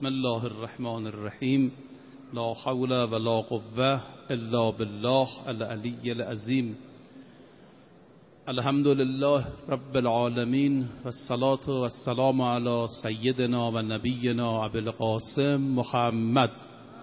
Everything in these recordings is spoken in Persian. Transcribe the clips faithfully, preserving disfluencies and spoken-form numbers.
بسم الله الرحمن الرحیم. لا حول ولا قوة الا بالله العلی العظیم. الحمد لله رب العالمین والصلاة والسلام علی سیدنا و نبینا ابی القاسم محمد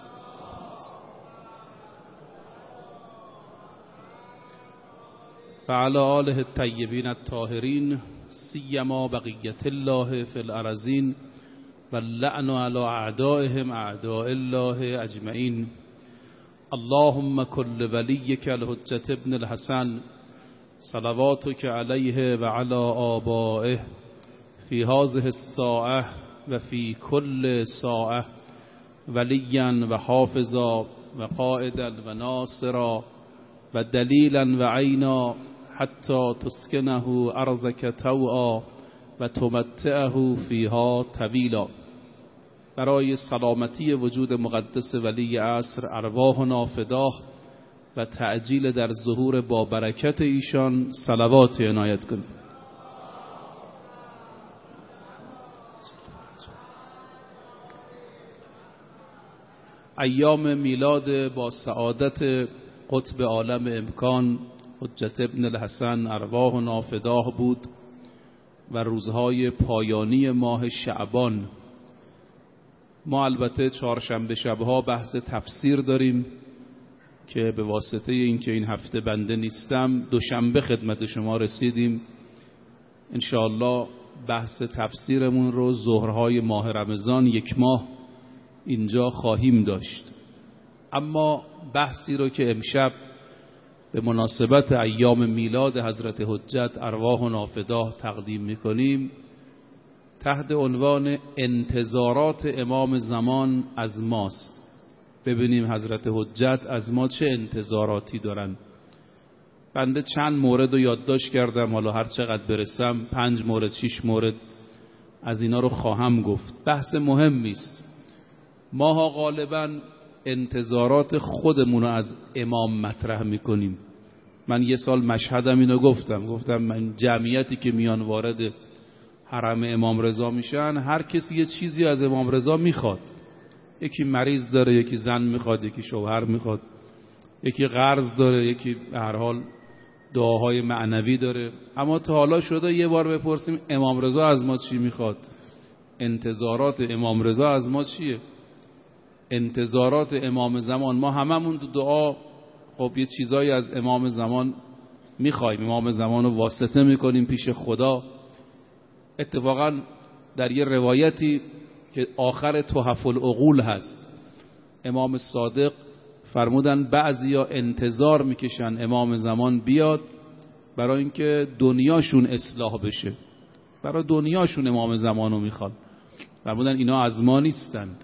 و علی آله الطیبین الطاهرین سیما بقیة الله فی الارضین واللعن على اعدائهم اعداء الله اجمعین. اللهم كل وليك الحجة ابن الحسن صلواتك عليه وعلى آبائه في هذه الساعة وفي كل ساعة وليا وحافظا وقائدا وناصرا ودليلا وعينا حتى تسكنه أرضك توعا و تمتعه فیها طویلا. برای سلامتی وجود مقدس ولی عصر ارواحنا فداه و تعجیل در ظهور با برکت ایشان صلوات عنایت کن. ایام میلاد با سعادت قطب عالم امکان حجت ابن الحسن ارواحنا فداه بود و روزهای پایانی ماه شعبان. ما البته چهارشنبه شبها بحث تفسیر داریم که به واسطه اینکه این هفته بنده نیستم دوشنبه خدمت شما رسیدیم. انشاءالله بحث تفسیرمون رو ظهرهای ماه رمضان یک ماه اینجا خواهیم داشت. اما بحثی رو که امشب به مناسبت ایام میلاد حضرت حجت ارواحنا فداه تقدیم میکنیم تحت عنوان انتظارات امام زمان از ماست. ببینیم حضرت حجت از ما چه انتظاراتی دارن. بنده چند مورد رو یادداشت کردم، حالا هر چقدر برسم پنج مورد شش مورد از اینا رو خواهم گفت. بحث مهمی است. ماها غالباً انتظارات خودمون رو از امام مطرح میکنیم. من یه سال مشهدم اینو گفتم گفتم من جمعیتی که میان وارد حرم امام رضا میشن هر کسی یه چیزی از امام رضا میخواد. یکی مریض داره، یکی زن میخواد، یکی شوهر میخواد، یکی قرض داره، یکی به هر حال دعاهای معنوی داره. اما تا حالا شده یه بار بپرسیم امام رضا از ما چی میخواد؟ انتظارات امام رضا از ما چیه؟ انتظارات امام زمان. ما هممون تو دعا خب یه چیزایی از امام زمان میخوایم، امام زمان رو واسطه میکنیم پیش خدا. اتفاقا در یه روایتی که آخر تحف العقول هست امام صادق فرمودن بعضیا انتظار میکشن امام زمان بیاد برای اینکه دنیاشون اصلاح بشه، برای دنیاشون امام زمان رو میخواد. فرمودن اینا از ما نیستند.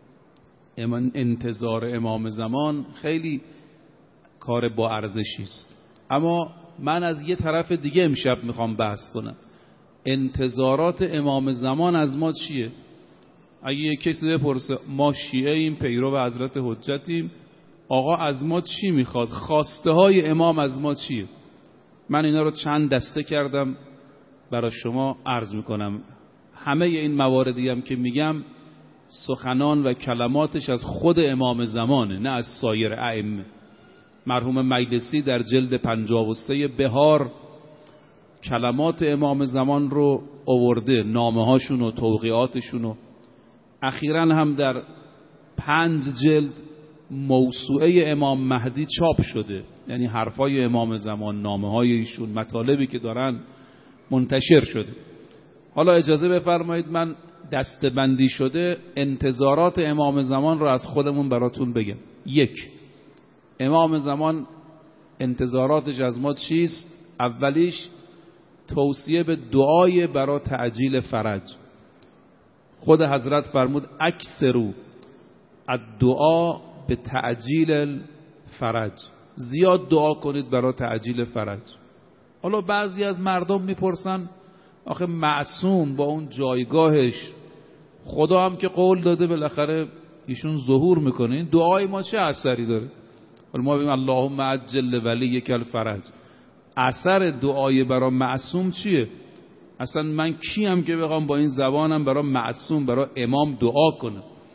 انتظار امام زمان خیلی کار با ارزشی است. اما من از یه طرف دیگه امشب میخوام بحث کنم. انتظارات امام زمان از ما چیه؟ اگه یه کسی بپرسه ما شیعه ایم پیرو حضرت حجتیم، آقا از ما چی میخواد؟ خواسته های امام از ما چیه؟ من اینا رو چند دسته کردم برای شما عرض میکنم. همه این مواردی هم که میگم سخنان و کلماتش از خود امام زمانه، نه از سایر ائمه. مرحوم مجلسی در جلد پنجاه و سه بهار کلمات امام زمان رو آورده، نامه هاشون و توقیعاتشون و اخیراً هم در پنج جلد موسوعه امام مهدی چاپ شده. یعنی حرفای امام زمان، نامه های ایشون، مطالبی که دارن منتشر شده. حالا اجازه بفرمایید من دستبندی شده انتظارات امام زمان رو از خودمون براتون بگم. یک، امام زمان انتظاراتش از ما چیست؟ اولیش توصیه به دعای برای تعجیل فرج. خود حضرت فرمود اکثرو الدعا به تعجیل الفرج، زیاد دعا کنید برای تعجیل فرج. حالا بعضی از مردم میپرسن آخه معصوم با اون جایگاهش، خدا هم که قول داده بالاخره ایشون ظهور میکنه، این دعای ما چه اثری داره؟ حالا ما بگیم اللهم عجل ولیک الفرج، اثر دعای برای معصوم چیه؟ اصلا من کیم که بخوام با این زبانم برای معصوم، برای امام دعا کنم؟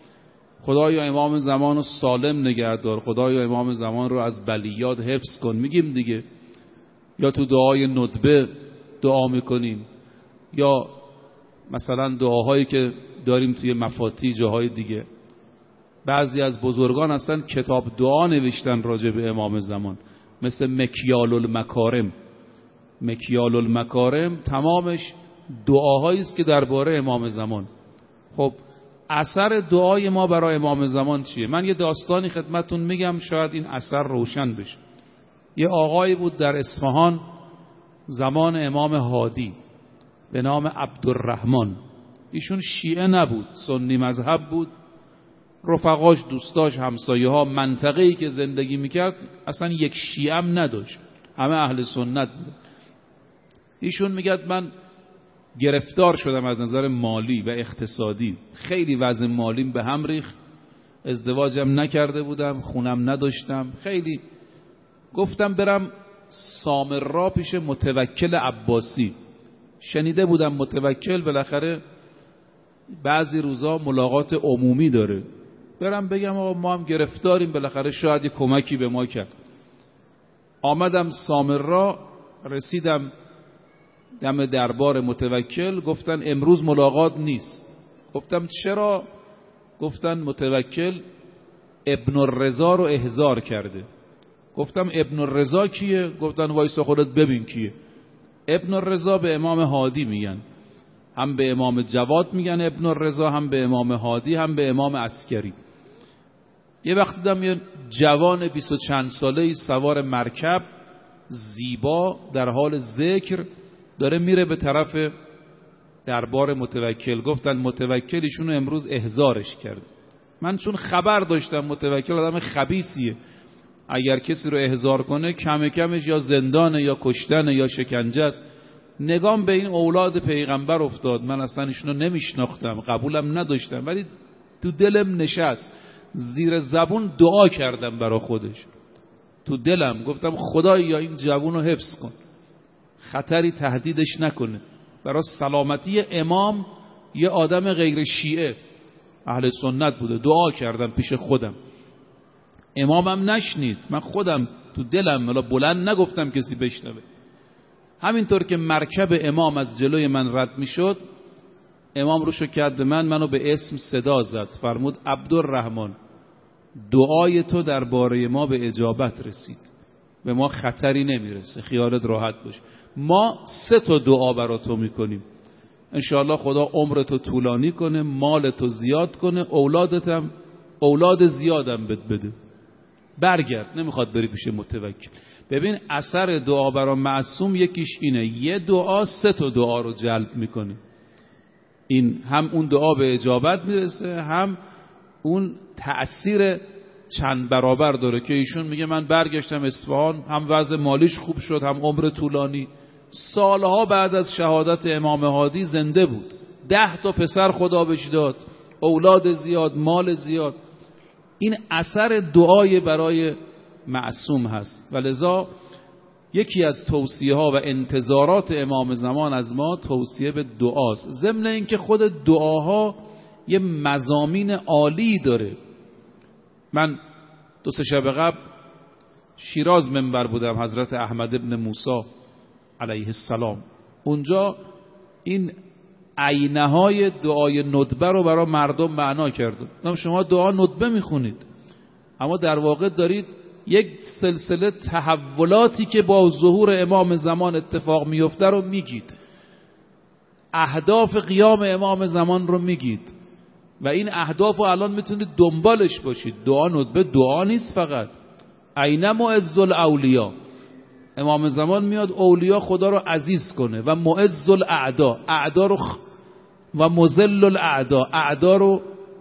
خدایا امام زمان رو سالم نگه دار، خدایا امام زمان رو از بلیات حفظ کن، میگیم دیگه. یا تو دعای ندبه دعا میکنیم، یا مثلا دعاهایی که داریم توی مفاتی جاهای دیگه. بعضی از بزرگان اصلا کتاب دعا نوشتن راجع به امام زمان، مثل مکیال المکارم. مکیال المکارم تمامش دعاهایی است که درباره امام زمان. خب اثر دعای ما برای امام زمان چیه؟ من یه داستانی خدمتتون میگم، شاید این اثر روشن بشه. یه آقایی بود در اصفهان زمان امام هادی به نام عبدالرحمن. ایشون شیعه نبود، سنی مذهب بود. رفقاش، دوستاش، همسایه ها، منطقه‌ای که زندگی میکرد اصلا یک شیعه هم نداشت، همه اهل سنت بود. ایشون میگه من گرفتار شدم از نظر مالی و اقتصادی، خیلی وضع مالیم به هم ریخت، ازدواجم نکرده بودم، خونم نداشتم، خیلی گفتم برم سامرا پیش متوکل عباسی. شنیده بودم متوکل بالاخره بعضی روزا ملاقات عمومی داره، برم بگم آقا ما هم گرفتاریم، بالاخره شاید کمکی به ما کرد. آمدم سامرا، رسیدم دم دربار متوکل، گفتن امروز ملاقات نیست. گفتم چرا؟ گفتن متوکل ابن الرضا رو احضار کرده. گفتم ابن الرضا کیه؟ گفتن وایسا خودت ببین کیه. ابن الرضا به امام هادی میگن، هم به امام جواد میگن ابن الرضا، هم به امام هادی، هم به امام عسکری. یه وقت دیدم یه جوان بیست و چند ساله‌ای سوار مرکب زیبا در حال ذکر داره میره به طرف دربار متوکل. گفتن متوکل ایشونو امروز احضارش کرد. من چون خبر داشتم متوکل آدم خبیثیه، اگر کسی رو احضار کنه کم کمش یا زندانه یا کشتنه یا شکنجه است. نگام به این اولاد پیغمبر افتاد. من اصلا ایشونو نمیشناختم، قبولم نداشتم، ولی تو دلم نشست. زیر زبون دعا کردم برا خودش، تو دلم گفتم خدایا این جوونو حفظ کن، خطری تهدیدش نکنه. برای سلامتی امام، یه آدم غیر شیعه اهل سنت بوده، دعا کردم پیش خودم. امامم نشنید، من خودم تو دلم، ولی بلند نگفتم کسی بشنوه. همینطور که مرکب امام از جلوی من رد میشد، امام روشو کرد به من، منو به اسم صدا زد، فرمود عبدالرحمن دعای تو درباره ما به اجابت رسید، به ما خطری نمیرسه، خیالت راحت باش. ما سه تا دعا برا تو میکنیم، انشاءالله خدا عمرتو طولانی کنه، مالتو زیاد کنه، اولادتم اولاد زیادم بد بده، برگرد، نمیخواد بری پیش متوکل. ببین اثر دعا برا معصوم یکیش اینه، یه دعا سه تا دعا رو جلب میکنه. این هم اون دعا به اجابت میرسه، هم اون تأثیر چند برابر داره که ایشون میگه من برگشتم اصفهان، هم وضع مالیش خوب شد، هم عمر طولانی. سالها بعد از شهادت امام هادی زنده بود، ده تا پسر خدا بهش داد، اولاد زیاد، مال زیاد. این اثر دعای برای معصوم هست و لذا یکی از توصیه ها و انتظارات امام زمان از ما توصیه به دعاست. ضمن اینکه خود دعاها یه مضامین عالی داره. من دو سه شب قبل شیراز منبر بودم، حضرت احمد ابن موسی علیه السلام. اونجا این عینه های دعای ندبه رو برای مردم معنا کردم. شما دعا ندبه میخونید، اما در واقع دارید یک سلسله تحولاتی که با ظهور امام زمان اتفاق میفته رو میگید، اهداف قیام امام زمان رو میگید و این اهداف رو الان میتونید دنبالش باشید. دعا ندبه دعا نیست فقط. عین معز الاولیا، امام زمان میاد اولیا خدا رو عزیز کنه و معز الاعدا، اعدا رو خ... و مذل الاعدا، اعدا رو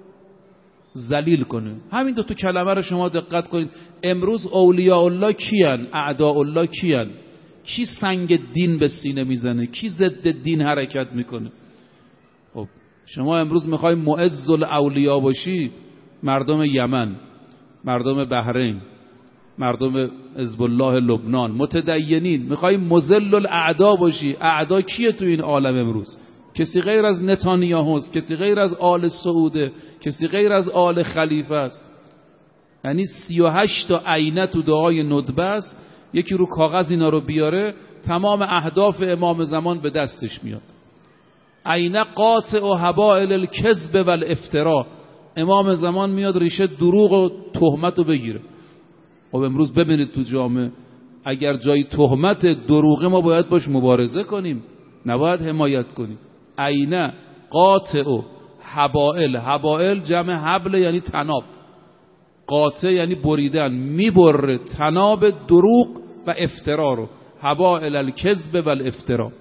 ذلیل کنه. همین دو تا کلمه رو شما دقت کنید. امروز اولیاء الله کیان؟ اعداء الله کیان؟ کی سنگ دین به سینه میزنه؟ کی ضد دین حرکت میکنه؟ خب شما امروز میخوای معز الاولیا باشی، مردم یمن، مردم بحرین، مردم حزب الله لبنان، متدینین. میخوای مذل الاعدا باشی، اعدا کیه تو این عالم امروز؟ کسی غیر از نتانیاهوست، کسی غیر از آل سعوده، کسی غیر از آل خلیفه است. یعنی سی و هشت تا عینه تو دعای ندبه است، یکی رو کاغذ اینا رو بیاره تمام اهداف امام زمان به دستش میاد. عینه قاطع و حبائل الکذب و الافترا، امام زمان میاد ریشه دروغ و تهمت رو بگیره. خب امروز ببینید تو جامعه اگر جای تهمت دروغه ما باید باش مبارزه کنیم، نباید حمایت کنیم. عینه قاطع و حبائل، حبائل جمع حبل یعنی تناب، قاطع یعنی بریدن، میبره تناب دروغ و افترا رو، حبائل الکذب و الافترا.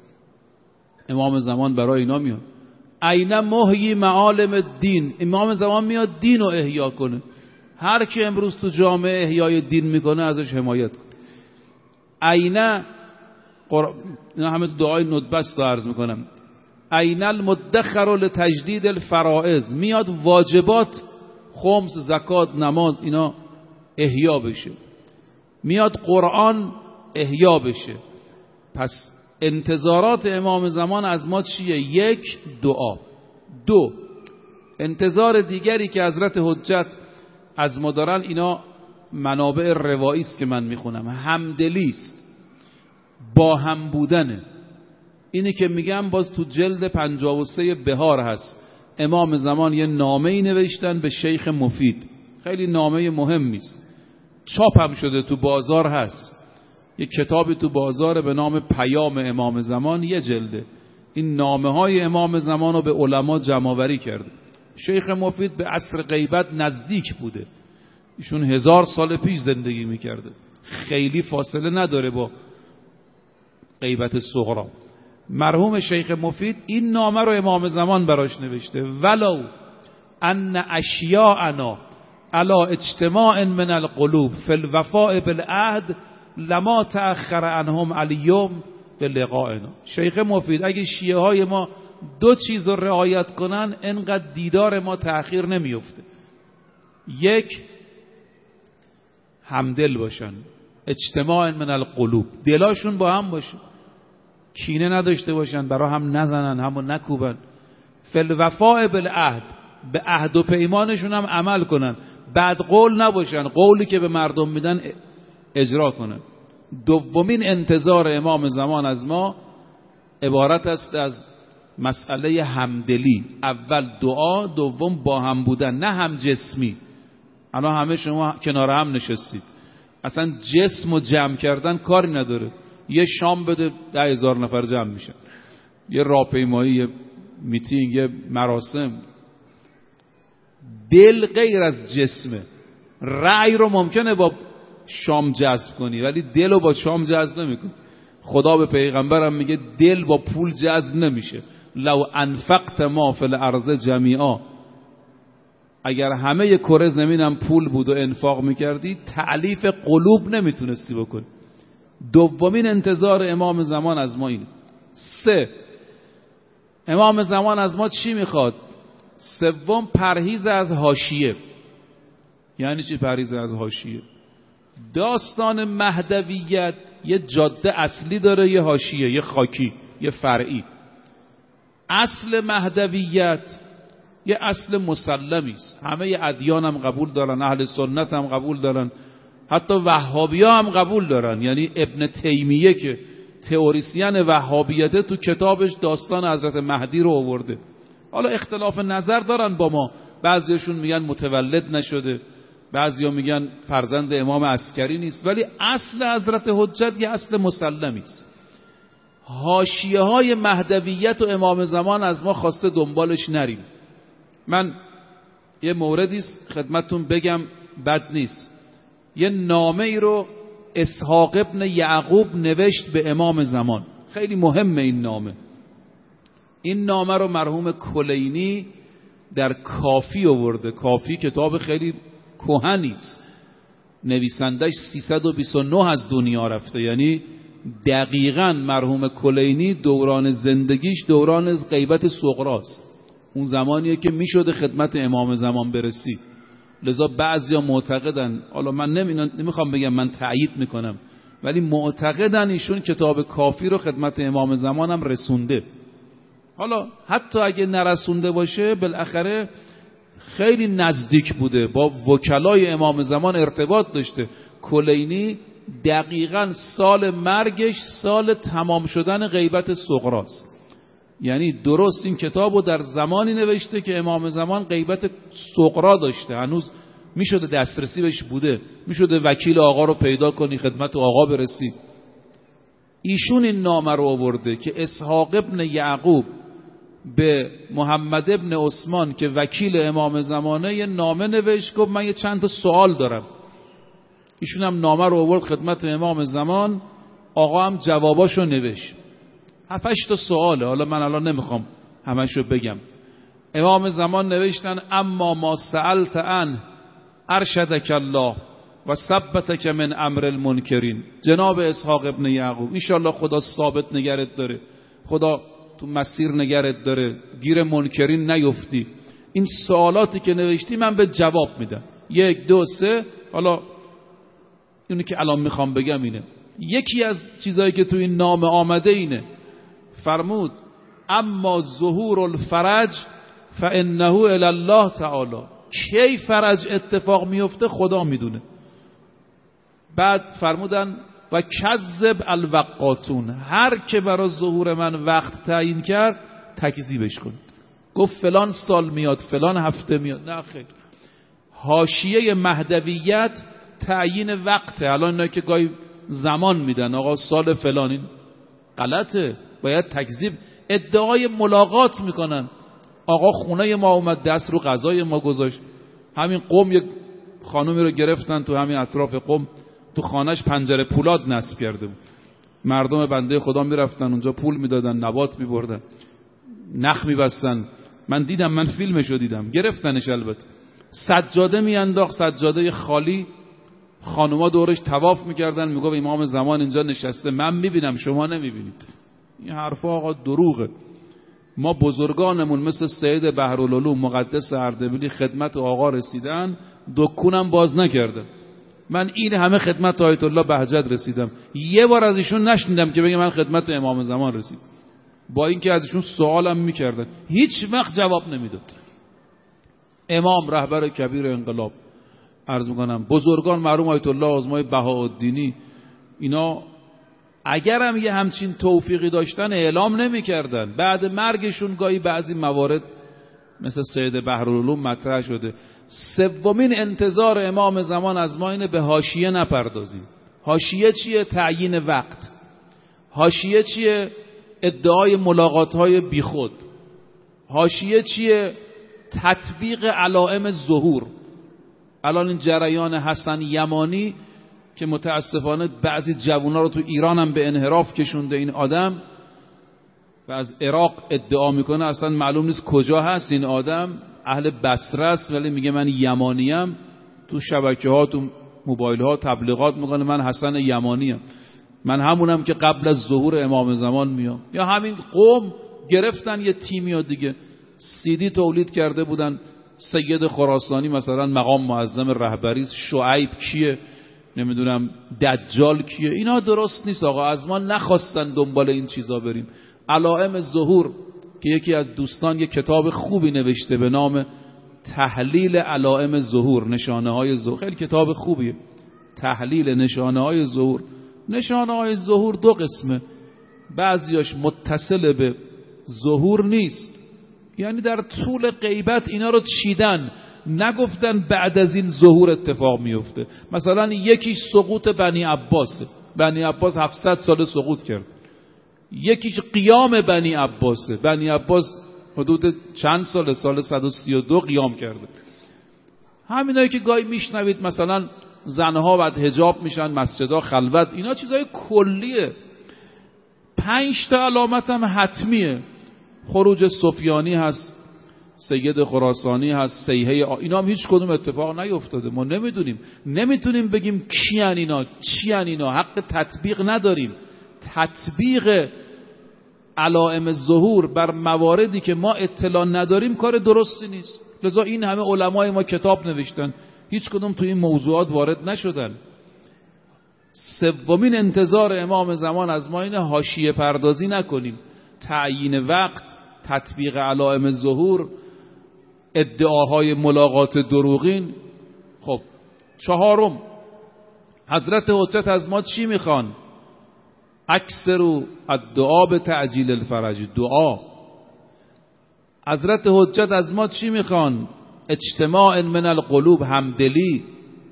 امام زمان برای اینا میاد. عینه محیی معالم الدین، امام زمان میاد دین رو احیا کنه. هر کی امروز تو جامعه احیای دین میکنه ازش حمایت کنه. عینه قر... اینا همه تو دعای ندبه است عرض میکنم. عینه المدخر لتجدید الفرائض، میاد واجبات خمس، زکات، نماز اینا احیا بشه، میاد قرآن احیا بشه. پس انتظارات امام زمان از ما چیه؟ یک، دعا. دو، انتظار دیگری که حضرت حجت از ما دارن، اینا منابع روایی است که من میخونم، همدلی است، با هم بودنه. اینی که میگم باز تو جلد پنجاه و سه بهار هست. امام زمان یه نامه‌ای نوشتن به شیخ مفید، خیلی نامه مهمی است، چاپ هم شده، تو بازار هست. یه کتابی تو بازار به نام پیام امام زمان، یه جلده. این نامه های امام زمان رو به علما جمع‌آوری کرده. شیخ مفید به عصر غیبت نزدیک بوده، ایشون هزار سال پیش زندگی میکرده، خیلی فاصله نداره با غیبت صغرا. مرحوم شیخ مفید این نامه رو امام زمان براش نوشته: ولو ان اشیاءنا علی اجتماع من القلوب فی الوفاء بالعهد لما تأخر عنهم الیوم بلقائنا. شیخ مفید اگه شیعه های ما دو چیز رو رعایت کنن انقدر دیدار ما تأخیر نمیفته. یک، همدل باشن، اجتماع من القلوب، دلاشون با هم باشه، کینه نداشته باشن، برا هم نزنن، همو نکوبن. فی الوفاء بالعهد، به عهد و پیمانشون هم عمل کنن، بعد قول نباشن، قولی که به مردم میدن اجرا کنن. دومین انتظار امام زمان از ما عبارت است از مسئله همدلی. اول دعا، دوم با هم بودن، نه هم جسمی. الان همه شما کنار هم نشستید، اصلا جسم و جمع کردن کاری نداره. یه شام بده ده هزار نفر جمع میشن، یه راهپیمایی، یه میتینگ، یه مراسم. دل غیر از جسمه. رأی رو ممکنه با شام جذب کنی ولی دل رو با شام جذب نمیکنی. خدا به پیغمبرم میگه دل با پول جذب نمیشه. لو انفقت ما فی الارض جمیعا، اگر همه کره زمینم پول بود و انفاق میکردی تألیف قلوب نمیتونستی بکنی. دومین انتظار امام زمان از ما اینه. سه، امام زمان از ما چی میخواد؟ سوم، پرهیز از حاشیه. یعنی چی پرهیز از حاشیه؟ داستان مهدویت یه جاده اصلی داره، یه حاشیه، یه خاکی، یه فرعی. اصل مهدویت یه اصل مسلمی است، همه ادیان هم قبول دارن، اهل سنت هم قبول دارن، حتی وهابی ها هم قبول دارن. یعنی ابن تیمیه که تئوریسین وهابیته تو کتابش داستان حضرت مهدی رو آورده. حالا اختلاف نظر دارن با ما، بعضیشون میگن متولد نشده، بعضیا میگن فرزند امام عسکری نیست، ولی اصل حضرت حجت یه اصل مسلمی است. حاشیه های مهدویت و امام زمان از ما خواسته دنبالش نریم. من یه موردی خدمتتون بگم، بد نیست. یه نامه ای رو اسحاق ابن یعقوب نوشت به امام زمان، خیلی مهمه این نامه. این نامه رو مرحوم کلینی در کافی آورده. کافی کتاب خیلی کهنی است، نویسندش سیصد و بیست و نه از دنیا رفته. یعنی دقیقاً مرحوم کلینی دوران زندگیش دوران غیبت صغراست، اون زمانیه که میشده خدمت امام زمان برسی. لذا بعضیا معتقدن، حالا من نمیخوام بگم من تأیید میکنم، ولی معتقدن ایشون کتاب کافی رو خدمت امام زمان هم رسونده. حالا حتی اگه نرسونده باشه بالاخره خیلی نزدیک بوده، با وکلای امام زمان ارتباط داشته. کلینی دقیقاً سال مرگش سال تمام شدن غیبت صغراست، یعنی درست این کتابو در زمانی نوشته که امام زمان غیبت صغرا داشته، هنوز میشده دسترسی بهش بوده، میشده وکیل آقا رو پیدا کنی خدمت آقا برسی. ایشون این نامه رو آورده که اسحاق ابن یعقوب به محمد ابن عثمان که وکیل امام زمانه یه نامه نوشت، گفت من یه چند تا سوال دارم. ایشون هم نامه رو آورد خدمت امام زمان، آقا هم جواباشو نوشت. هفتش تا سواله، حالا من الان نمیخوام همشو بگم. امام زمان نوشتن اما ما سألت عن ارشدک الله و ثبتک من امر المنکرین. جناب اسحاق ابن یعقوب انشالله خدا ثابت نگرت داره، خدا تو مسیر نگرت داره، گیر منکرین نیفتی. این سوالاتی که نوشتی من به جواب میدم، یک دو سه. حالا اینی که الان میخوام بگم اینه. یکی از چیزایی که تو این نامه آمده اینه، فرمود اما ظهور الفرج فانه الی الله تعالی. کی فرج اتفاق میفته خدا میدونه. بعد فرمودن و کذب الوقاتون، هر که برای ظهور من وقت تعیین کرد تکذیبش کن. گفت فلان سال میاد، فلان هفته میاد. نه خیر، حاشیه مهدویت تعیین وقته. الان اینا که گاهی زمان میدن آقا سال فلان، این غلطه، باید تکذیب. ادعای ملاقات میکنن، آقا خونه ما اومد دست رو غذای ما گذاشت. همین قم یک خانومی رو گرفتن تو همین اطراف قم، تو خانهش پنجره پولاد نصب کرده بود. مردم بنده خدا میرفتن اونجا پول میدادن، نبات میبردن، نخ میبستن. من دیدم، من فیلمشو دیدم، گرفتنش. البته سجاده میانداخت، سجاده خالی، خانوما دورش طواف میکردن، میگفت امام زمان اینجا نشسته، من میبینم شما نمیبینید. این حرفا آقا دروغه. ما بزرگانمون مثل سید بحرالعلوم مقدس اردبیلی خدمت آقا رسیدن، دکونم باز نکردن. من این همه خدمت آیت الله بهجت رسیدم، یه بار از ایشون نشنیدم که بگه من خدمت امام زمان رسید. با اینکه از ایشون سوالم میکردن، هیچ وقت جواب نمیداد. امام رهبر کبیر انقلاب، عرض میکنم بزرگان مرحوم آیت الله آزمای بهاءالدینی، اینا اگرم یه همچین توفیقی داشتن اعلام نمیکردن. بعد مرگشون گاهی بعضی موارد مثل سید بحرالعلوم مطرح شده. سومین انتظار امام زمان از ما اینه به حاشیه نپردازیم. حاشیه چیه؟ تعیین وقت. حاشیه چیه؟ ادعای ملاقات‌های بیخود. حاشیه چیه؟ تطبیق علائم ظهور. الان این جریان حسن یمانی که متاسفانه بعضی جوونا رو تو ایران هم به انحراف کشونده این آدم و از عراق ادعا میکنه، اصلا معلوم نیست کجا هست این آدم، اهل بصره است ولی میگه من یمانیم. تو شبکه ها، تو موبایل ها تبلیغات میکنه من حسن یمانیم، من همونم که قبل از ظهور امام زمان میام. یا همین قوم گرفتن یه تیمی دیگه سیدی تولید کرده بودن، سید خراسانی مثلا مقام معظم رهبری، شعیب کیه، نمیدونم دجال کیه. اینا درست نیست آقا، از ما نخواستن دنبال این چیزا بریم. علائم ظهور که یکی از دوستان یک کتاب خوبی نوشته به نام تحلیل علائم ظهور، نشانه های ظهور، خیلی کتاب خوبیه. تحلیل نشانه های ظهور. نشانه های ظهور دو قسمه، بعضیاش متصل به ظهور نیست، یعنی در طول غیبت اینا رو چیدن، نگفتن بعد از این ظهور اتفاق میفته. مثلا یکیش سقوط بنی عباسه، بنی عباس هفتصد سال سقوط کرد. یکیش قیام بنی عباسه، بنی عباس حدود چند سال، سال صد و سی و دو قیام کرده. همینایی که گاهی میشنوید مثلا زنها بعد حجاب میشن، مسجدها خلوت، اینا چیزای کلیه. پنج تا علامت هم حتمیه. خروج سفیانی هست، سید خراسانی هست، سیحه آ... اینا هم هیچ کدوم اتفاق نیفتاده. ما نمیدونیم، نمیتونیم بگیم کیان اینا، چیان اینا، حق تطبیق نداریم. تطبیق علائم ظهور بر مواردی که ما اطلاع نداریم کار درستی نیست. لذا این همه علمای ما کتاب نوشتن، هیچ کدوم تو این موضوعات وارد نشدن. سومین انتظار امام زمان از ما اینه حاشیه پردازی نکنیم. تعیین وقت، تطبیق علائم ظهور، ادعاهای ملاقات دروغین. خب چهارم، حضرت حجت از ما چی میخوان؟ اکثروا الدعا به تعجیل الفرج، دعا. حضرت حجت از ما چی میخوان؟ اجتماع من القلوب، همدلی.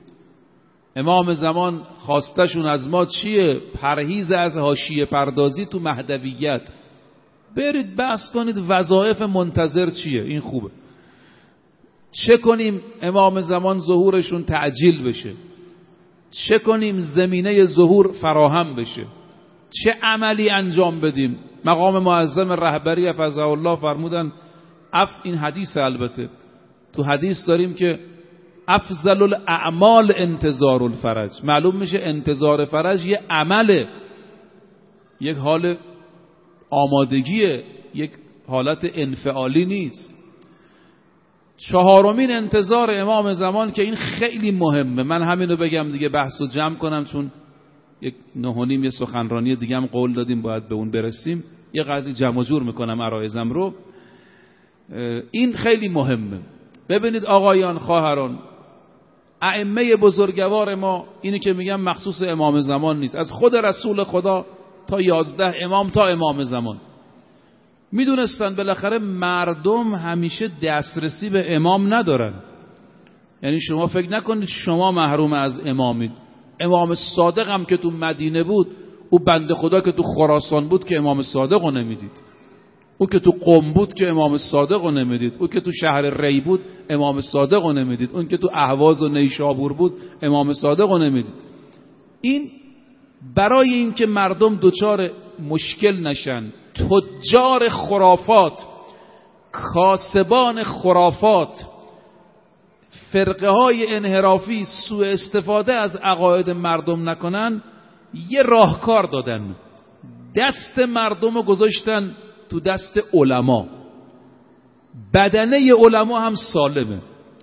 امام زمان خواستشون از ما چیه؟ پرهیز از حاشیه پردازی تو مهدویت. برید بحث کنید وظایف منتظر چیه، این خوبه. چه کنیم امام زمان ظهورشون تعجیل بشه؟ چه کنیم زمینه ظهور فراهم بشه؟ چه عملی انجام بدیم؟ مقام معظم رهبری حفظه الله فرمودن، اف این حدیث، البته تو حدیث داریم که افضل الاعمال انتظار الفرج. معلوم میشه انتظار فرج یه عمله، یک حال آمادگیه، یک حالت انفعالی نیست. چهارمین انتظار امام زمان که این خیلی مهمه، من همینو بگم دیگه بحثو جمع کنم، چون یک نه و نیم یه سخنرانی دیگه هم قول دادیم باید به اون برسیم، یه قدری جمع و جور میکنم عرایزم رو. این خیلی مهمه. ببینید آقایان، خواهران، ائمه بزرگوار ما، اینی که میگم مخصوص امام زمان نیست، از خود رسول خدا تا یازده امام تا امام زمان میدونستن بالاخره مردم همیشه دسترسی به امام ندارن. یعنی شما فکر نکنید شما محروم از امامید. امام صادق هم که تو مدینه بود، او بنده خدا که تو خراسان بود که امام صادق رو نمیدید، او که تو قم بود که امام صادق رو نمیدید، او که تو شهر ری بود امام صادق رو نمیدید، اون که تو اهواز و نیشابور بود امام صادق رو نمیدید. این برای این که مردم دچار مشکل نشن، تجار خرافات، کاسبان خرافات، فرقه های انحرافی سوء استفاده از عقاید مردم نکنن، یه راهکار دادن، دست مردم رو گذاشتن تو دست علما. بدنه علما هم سالمه،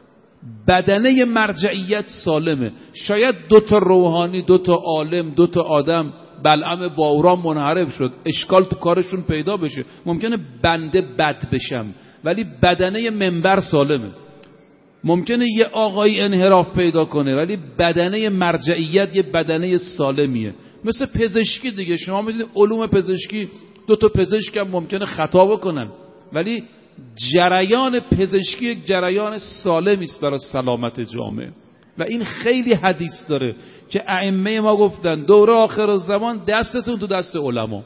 بدنه مرجعیت سالمه. شاید دوتا روحانی، دوتا عالم، دوتا آدم بلعم باوران منحرف شد، اشکال تو کارشون پیدا بشه، ممکنه بنده بد بشم، ولی بدنه منبر سالمه. ممکنه یه آقای انحراف پیدا کنه، ولی بدنه مرجعیت یه بدنه سالمیه. مثل پزشکی دیگه، شما میدونید علوم پزشکی، دو تا پزشک هم ممکنه خطا بکنن، ولی جریان پزشکی یک جریان سالمی است برای سلامت جامعه. و این خیلی حدیث داره که ائمه ما گفتن دوره آخر الزمان دستتون تو دست علما.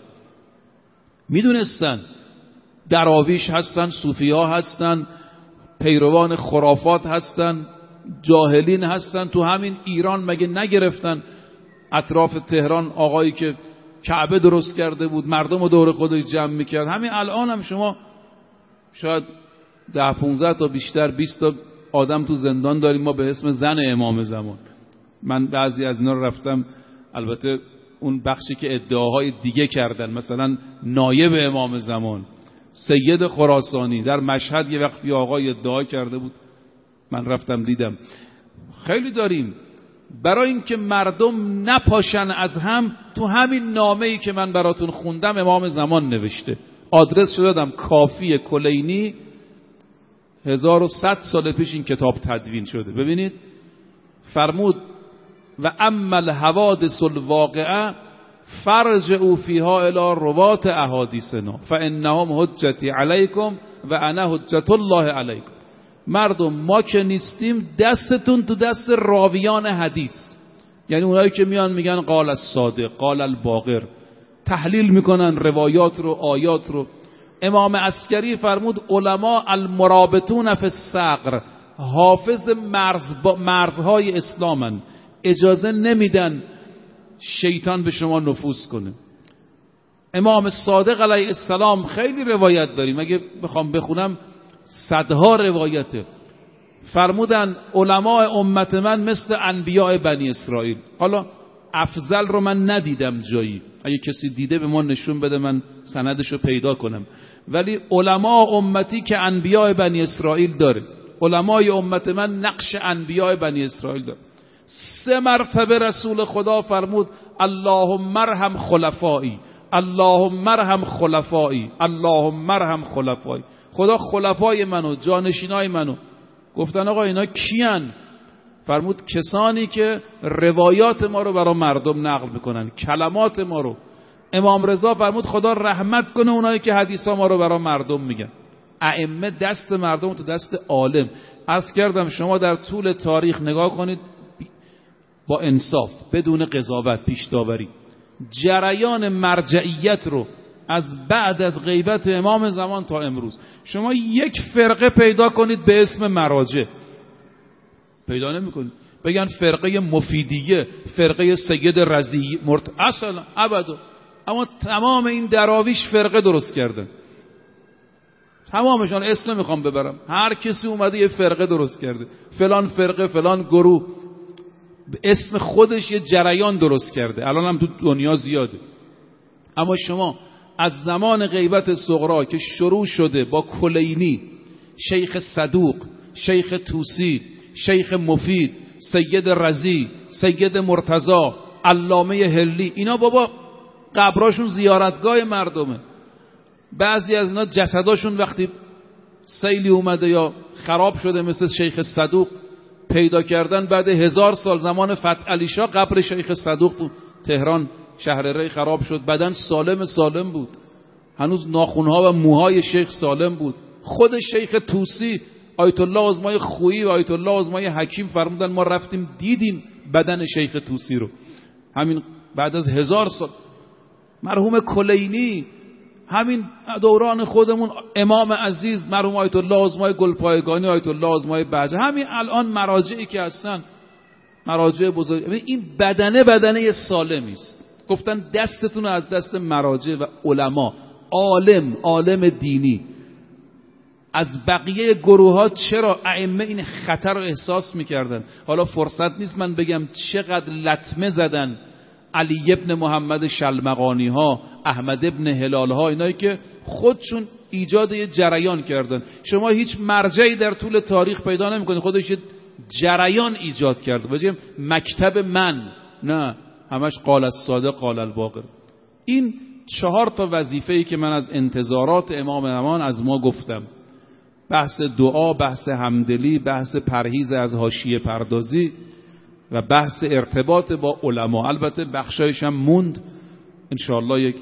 میدونستن دراویش هستن، صوفی ها هستن، پیروان خرافات هستن، جاهلین هستن. تو همین ایران مگه نگرفتن اطراف تهران آقایی که کعبه درست کرده بود، مردم رو دور خودش جمع میکرد. همین الان هم شما شاید ده پونزده تا بیشتر بیست تا آدم تو زندان داریم ما به اسم زن امام زمان. من بعضی از اینا رو رفتم، البته اون بخشی که ادعاهای دیگه کردن، مثلا نایب امام زمان، سید خراسانی در مشهد یه وقتی آقای ادعا کرده بود، من رفتم دیدم. خیلی داریم. برای اینکه مردم نپاشن از هم، تو همین نامه‌ای که من براتون خوندم امام زمان نوشته، آدرس شده دادم، کافی کلینی، هزار و صد سال پیش این کتاب تدوین شده. ببینید فرمود و اما الحوادث الواقعه فرجعوا فیها الی روات احادیثنا فانهم حجتی علیکم و انا حجت الله علیکم. مردم ما که نیستیم، دستتون تو دست راویان حدیث، یعنی اونایی که میان میگن قال الصادق قال الباقر، تحلیل میکنن روایات رو، آیات رو. امام عسکری فرمود علما المرابطون فی الثغر، حافظ مرز مرزهای اسلامن، اجازه نمیدن شیطان به شما نفوذ کنه. امام صادق علیه السلام خیلی روایت داریم، اگه بخوام بخونم صدها روایته. فرمودن علماء امت من مثل انبیاء بنی اسرائیل. حالا افضل رو من ندیدم جایی، اگه کسی دیده به ما نشون بده من سندشو پیدا کنم، ولی علماء امتی که انبیاء بنی اسرائیل داره. علمای امت من نقش انبیاء بنی اسرائیل داره. سه مرتبه رسول خدا فرمود اللهم ارحم خلفایی، اللهم ارحم خلفایی، اللهم ارحم خلفایی. خدا خلفای منو، جانشینای منو. گفتن آقا اینا کیان؟ فرمود کسانی که روایات ما رو برای مردم نقل میکنن، کلمات ما رو. امام رضا فرمود خدا رحمت کنه اونایی که حدیثا ما رو برای مردم میگن. ائمه دست مردم تو دست عالم. عرض کردم شما در طول تاریخ نگاه کنید با انصاف، بدون قضاوت، پیش داوری، جریان مرجعیت رو از بعد از غیبت امام زمان تا امروز شما یک فرقه پیدا کنید به اسم مراجع، پیدا نمی کنید. بگن فرقه مفیدیه، فرقه سید رضی، مرت... اصلا ابدا. اما تمام این دراویش فرقه درست کردن، تمامشان. اسم نمیخوام ببرم، هر کسی اومده یه فرقه درست کرده، فلان فرقه، فلان گروه، به اسم خودش یه جریان درست کرده. الان هم تو دنیا زیاده. اما شما از زمان غیبت صغرا که شروع شده با کلینی، شیخ صدوق، شیخ توسی، شیخ مفید، سید رضی، سید مرتضی، علامه هلی، اینا بابا قبراشون زیارتگاه مردمه. بعضی از اینا جسداشون وقتی سیلی اومده یا خراب شده مثل شیخ صدوق پیدا کردن بعد هزار سال زمان فتح علی شاه، قبر شیخ صدوق تو تهران شهر ری خراب شد، بدن سالم سالم بود، هنوز ناخونها و موهای شیخ سالم بود. خود شیخ توسی، آیت الله عظمای خویی و آیت الله عظمای حکیم فرمودن ما رفتیم دیدیم بدن شیخ توسی رو، همین بعد از هزار سال. مرحوم کلینی، همین دوران خودمون، امام عزیز مرحوم آیت الله عظمای گلپایگانی، آیت الله عظمای بهجت، همین الان مراجعی که هستن مراجع بزرگ، این بدنه بدنه سالمی است. گفتن دستتون از دست مراجع و علما، عالم عالم دینی. از بقیه گروه ها چرا ائمه این خطر رو احساس میکردن؟ حالا فرصت نیست من بگم چقدر لطمه زدن علی ابن محمد شلمغانی ها، احمد ابن هلال ها، اینایی که خودشون ایجاد یه جریان کردن. شما هیچ مرجعی در طول تاریخ پیدا نمیکنید خودش جریان ایجاد کرده بگیم مکتب من، نه، همش قال الصادق قال الباقر. این چهار تا وظیفه‌ای که من از انتظارات امام زمان از ما گفتم: بحث دعا، بحث همدلی، بحث پرهیز از حاشیه پردازی و بحث ارتباط با علما. البته بخشایش هم موند، انشاءالله یک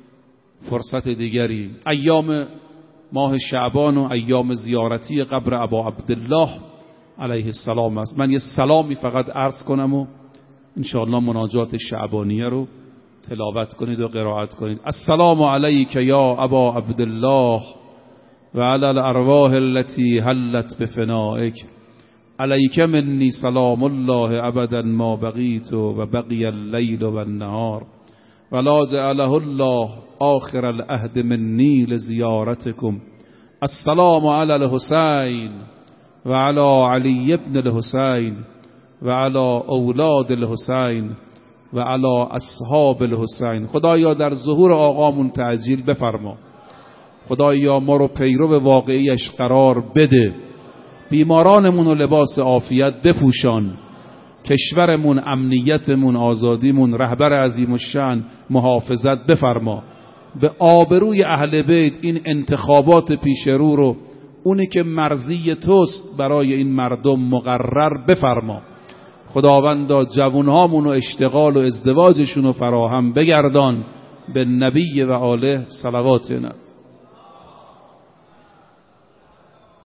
فرصت دیگری. ایام ماه شعبان و ایام زیارتی قبر ابا عبدالله علیه السلام است. من یه سلامی فقط عرض کنم و انشاءالله مناجات شعبانیه رو تلاوت کنید و قرائت کنید. السلام علیک یا ابا عبدالله و علی الارواح التي حلت بفنائک، علیک منی سلام الله ابدا ما بقیت و بقی اللیل و النهار و لا جعله الله آخر العهد منی لزیارتکم. السلام علی الحسین و علی علی ابن الحسین و علی اولاد الحسین و علی اصحاب الحسین. خدایا در ظهور آقامون تعجیل بفرما، خدایا ما رو پیرو واقعیش قرار بده، بیمارانمون و لباس عافیت بپوشان، کشورمون، امنیتمون، آزادیمون، رهبر عظیم الشأن محافظت بفرما. به آبروی اهل بیت این انتخابات پیش رو رو اونی که مرضی توست برای این مردم مقرر بفرما. خداوندا جوانهامون و اشتغال و ازدواجشون رو فراهم بگردان. به نبی و آله صلواتنا.